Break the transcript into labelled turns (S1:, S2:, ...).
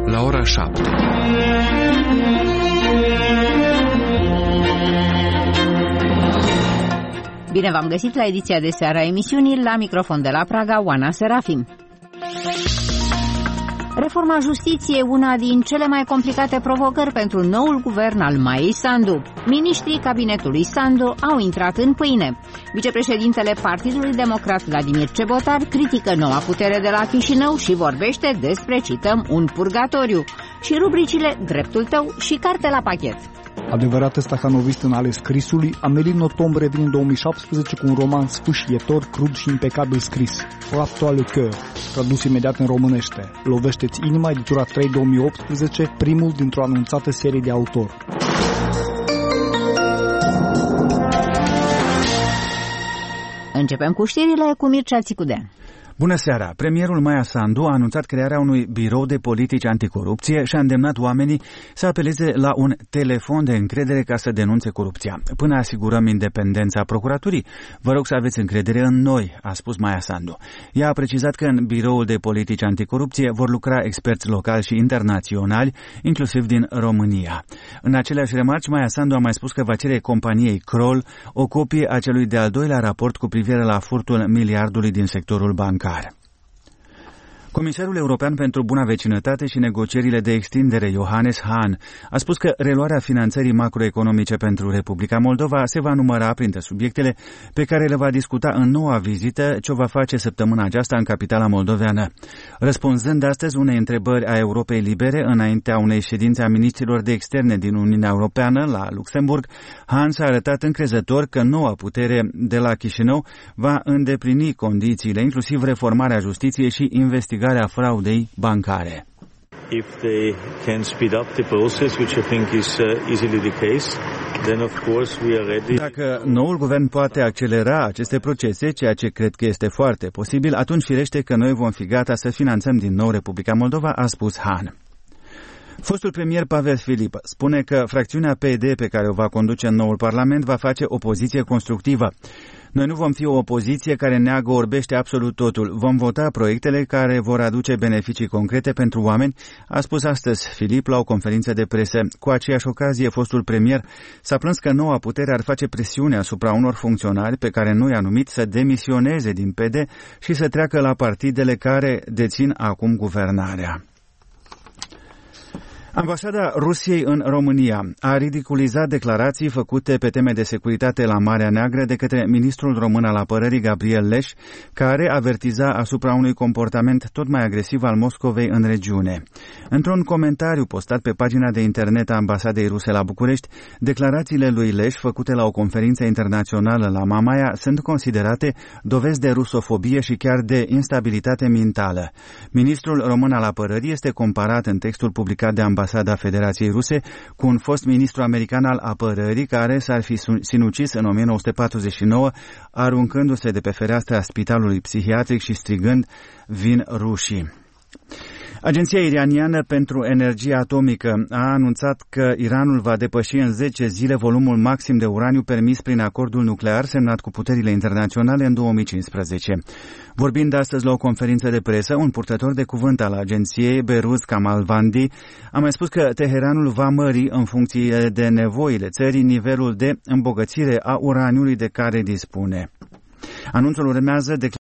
S1: la ora 7.
S2: Bine v-am găsit la ediția de seară a emisiunii, la microfon de la Praga, Oana Serafim. Reforma justiției e una din cele mai complicate provocări pentru noul guvern al Maiei Sandu. Miniștrii cabinetului Sandu au intrat în pâine. Vicepreședintele Partidului Democrat Vladimir Cebotar critică noua putere de la Chișinău și vorbește despre, cităm, un purgatoriu și rubricile Dreptul tău și Carte la pachet.
S3: Adevărată stahanovistă în ale scrisului, Amelie Nothomb revine în 2017 cu un roman sfâșietor, crud și impecabil scris, Frappe-toi le cœur, tradus imediat în românește. Lovește-ți inima, editura 3 2018, primul dintr-o anunțată serie de autor.
S2: Începem cu știrile cu Mircea Țicudean.
S4: Bună seara! Premierul Maia Sandu a anunțat crearea unui birou de politici anticorupție și a îndemnat oamenii să apeleze la un telefon de încredere ca să denunțe corupția. Până asigurăm independența procuraturii, vă rog să aveți încredere în noi, a spus Maia Sandu. Ea a precizat că în biroul de politici anticorupție vor lucra experți locali și internaționali, inclusiv din România. În aceleași remarci, Maia Sandu a mai spus că va cere companiei Kroll o copie a celui de-al doilea raport cu privire la furtul miliardului din sectorul bancar. Comisarul European pentru Buna Vecinătate și negocierile de extindere, Johannes Hahn, a spus că reluarea finanțării macroeconomice pentru Republica Moldova se va număra printre subiectele pe care le va discuta în noua vizită ce o va face săptămâna aceasta în capitala moldoveană. Răspunzând astăzi unei întrebări a Europei Libere înaintea unei ședințe a ministrilor de externe din Uniunea Europeană la Luxemburg, Hahn s-a arătat încrezător că noua putere de la Chișinău va îndeplini condițiile, inclusiv reformarea justiției și investigarea fraudei bancare.
S5: If they can speed up the process, which I think is easily the case, then of course we are ready.
S4: Dacă noul guvern poate accelera aceste procese, ceea ce cred că este foarte posibil, atunci firește că noi vom fi gata să finanțăm din nou Republica Moldova, a spus Hahn. Fostul premier Pavel Filip spune că fracțiunea PD pe care o va conduce în noul Parlament va face opoziție constructivă. Noi nu vom fi o opoziție care neagă, orbește absolut totul. Vom vota proiectele care vor aduce beneficii concrete pentru oameni, a spus astăzi Filip la o conferință de presă. Cu aceeași ocazie, fostul premier s-a plâns că noua putere ar face presiune asupra unor funcționari pe care nu i-a numit să demisioneze din PD și să treacă la partidele care dețin acum guvernarea. Ambasada Rusiei în România a ridiculizat declarații făcute pe teme de securitate la Marea Neagră de către ministrul român al apărării Gabriel Leș, care avertiza asupra unui comportament tot mai agresiv al Moscovei în regiune. Într-un comentariu postat pe pagina de internet a ambasadei ruse la București, declarațiile lui Leș făcute la o conferință internațională la Mamaia sunt considerate dovezi de rusofobie și chiar de instabilitate mentală. Ministrul român al apărării este comparat în textul publicat de ambasada Federației Ruse cu un fost ministru american al apărării care s-ar fi sinucis în 1949, aruncându-se de pe fereastra spitalului psihiatric și strigând "Vin rușii!". Agenția iraniană pentru energie atomică a anunțat că Iranul va depăși în 10 zile volumul maxim de uraniu permis prin acordul nuclear semnat cu puterile internaționale în 2015. Vorbind astăzi la o conferință de presă, un purtător de cuvânt al agenției, Behruz Kamalvandi, a mai spus că Teheranul va mări în funcție de nevoile țării nivelul de îmbogățire a uraniului de care dispune. Anunțul urmează